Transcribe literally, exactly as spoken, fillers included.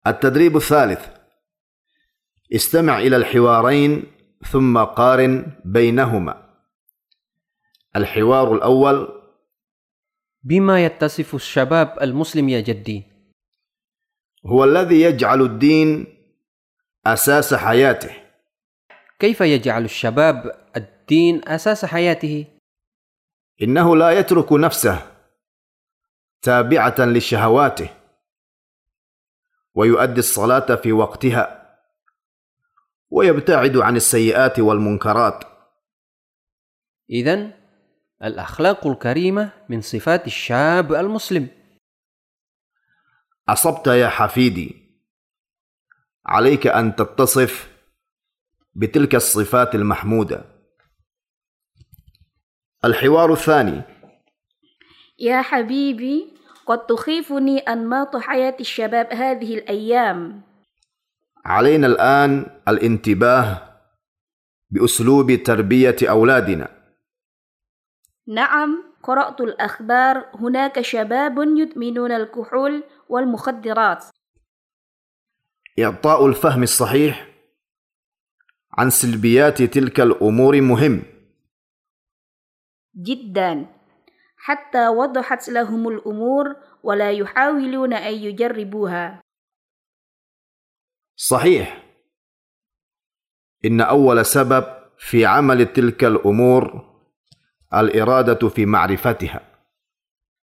التدريب الثالث: استمع إلى الحوارين ثم قارن بينهما. الحوار الأول: بما يتصف الشباب المسلم يا جدي؟ هو الذي يجعل الدين أساس حياته. كيف يجعل الشباب الدين أساس حياته؟ إنه لا يترك نفسه تابعة لشهواته، ويؤدي الصلاة في وقتها، ويبتعد عن السيئات والمنكرات. إذن الأخلاق الكريمة من صفات الشاب المسلم. أصبت يا حفيدي، عليك أن تتصف بتلك الصفات المحمودة. الحوار الثاني: يا حبيبي، قد تخيفني أنماط حياة الشباب هذه الأيام. علينا الآن الانتباه بأسلوب تربية أولادنا. نعم، قرأت الأخبار، هناك شباب يدمنون الكحول والمخدرات. إعطاء الفهم الصحيح عن سلبيات تلك الأمور مهم جدا، حتى وضحت لهم الأمور ولا يحاولون أن يجربوها. صحيح، إن أول سبب في عمل تلك الأمور الإرادة في معرفتها.